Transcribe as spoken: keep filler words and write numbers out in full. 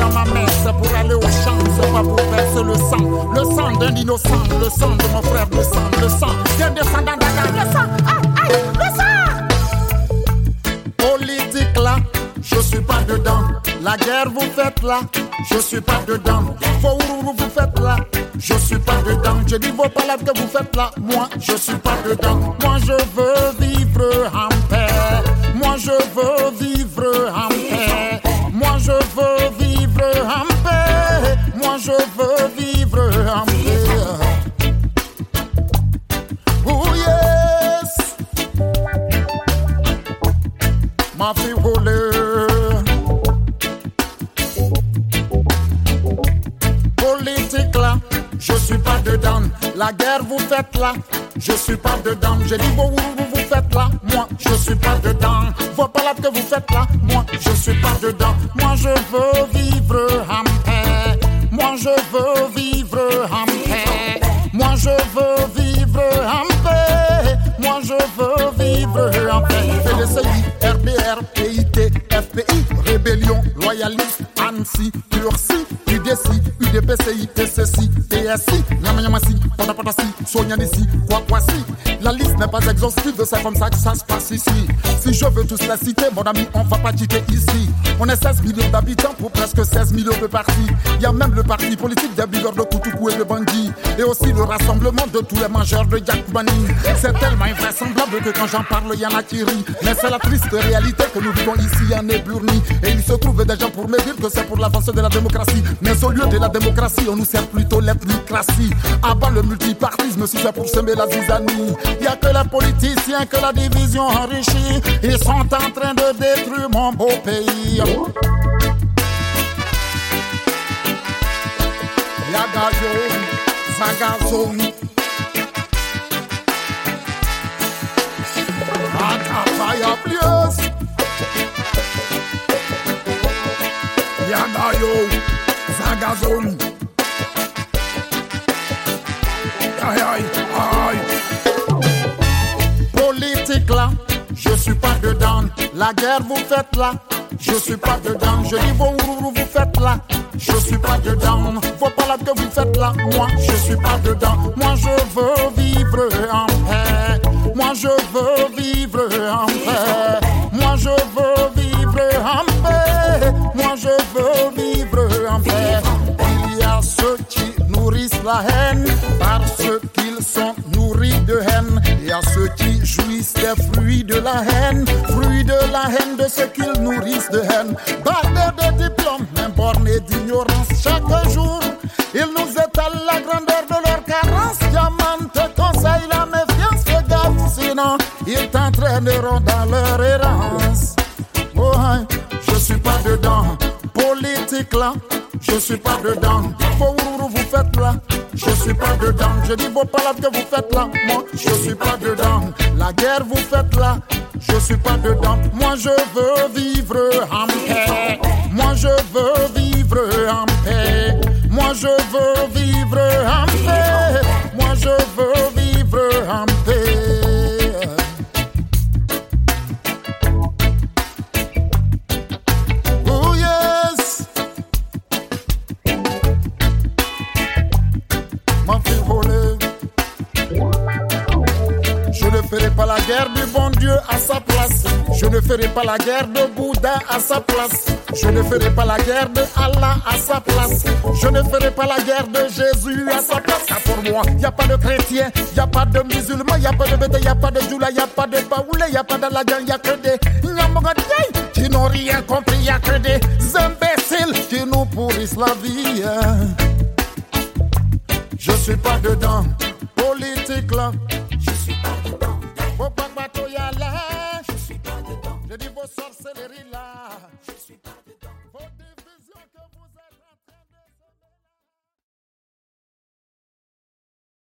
dans ma main, c'est pour aller au champ, c'est pas pour verser le sang. Le sang d'un innocent, le sang de mon frère, le sang, le sang d'un descendant d'Adam. Le sang, aïe, aïe, le sang. Politique là, je suis pas dedans. La guerre vous faites là, je suis pas dedans. Vos vous vous faites là, je suis pas dedans. Je dis vos palabres que vous faites là, moi je suis pas dedans. Moi je veux vivre en paix. Moi je veux vivre en paix. Moi je veux vivre en paix. Moi je veux vivre en paix. Oh yes. Ma fille volée. Politique là, je suis pas dedans. La guerre vous faites là, je suis pas dedans. Je dis vos vous vous faites là, moi je suis pas dedans. Vos palabres que vous faites là, moi je suis pas dedans. Moi je veux vivre en paix. Moi je veux vivre en paix. Moi je veux vivre en paix. Moi je veux vivre en paix. P D C I, R D R, P I T, F P I, Rébellion, Loyaliste, ANSI, Ursi, U D C I, U D P C I, T C C I, T S I, Nyama Nyama Si, Pata Pata Si, Sonia Nissi, Quoi Quoi Si. La liste n'est pas exhaustive, c'est comme ça que ça se passe ici. Si je veux tous la citer, mon ami, on va pas quitter ici. On est seize millions d'habitants pour presque seize millions de partis. Il y a même le parti politique des buveurs de Koutoukou et de Bangui. Et aussi le rassemblement de tous les mangeurs de Yakubani. C'est tellement invraisemblable que quand j'en parle, il y en a qui rient. Mais c'est la triste réalité que nous vivons ici en Éburnie. Et il se trouve des gens pour me dire que c'est pour l'avancée de la démocratie. Mais au lieu de la démocratie, on nous sert plutôt l'ethnicratie. Abat le multipartisme si c'est pour semer la zizanie. Il n'y a que les politiciens, que la division enrichit. Ils sont en train de détruire mon beau pays. Yagayo, Zagazo, Akafaya Plios, Yagayo, Zagazo, aïe aïe aïe. Politique là, je suis pas dedans. La guerre vous faites là, je suis pas dedans. Je dis vos vous vous faites là, je suis pas dedans. Vos palabres que vous faites là, moi je suis pas dedans. Moi je veux vivre en paix. Moi je veux vivre en paix. Moi je veux vivre en paix. Moi je veux vivre en paix. Il y a ceux qui nourrissent la haine parce qu'ils sont nourris de haine. Il y a ceux qui jouissent des fruits de la haine, fruits de la haine de ceux qu'ils nourrissent de haine. Bardeurs de diplômes, mais bornés d'ignorance. Chaque jour, ils nous étalent la grandeur de leur carence. Diamant te conseille la méfiance, fais gaffe, sinon ils t'entraîneront dans leur errance. Oh, hein, je suis pas dedans. Politique là, je suis pas dedans. Vos vous vous faites là, je suis pas dedans. Je dis vos palabres que vous faites là, moi je suis pas dedans. La guerre vous faites là, je suis pas dedans. Moi je veux vivre en paix. Moi je veux vivre en paix. Moi je veux vivre en paix. Moi je veux vivre en paix. Oh yes. Ma fille volée. Je ne ferai pas la guerre du bon Dieu à sa place. Je ne ferai pas la guerre de Bouddha à sa place. Je ne ferai pas la guerre de Allah à sa place. Je ne ferai pas la guerre de Jésus à sa place. Car pour moi, il n'y a pas de chrétien, il n'y a pas de musulman, il n'y a pas de bédé, il n'y a pas de djoula, il n'y a pas de baoulé, il n'y a pas d'alagan, il n'y a que des Nyamogadiaï qui n'ont rien compris, il n'y a que des imbéciles qui nous pourrissent la vie. Je suis pas dedans, politique là.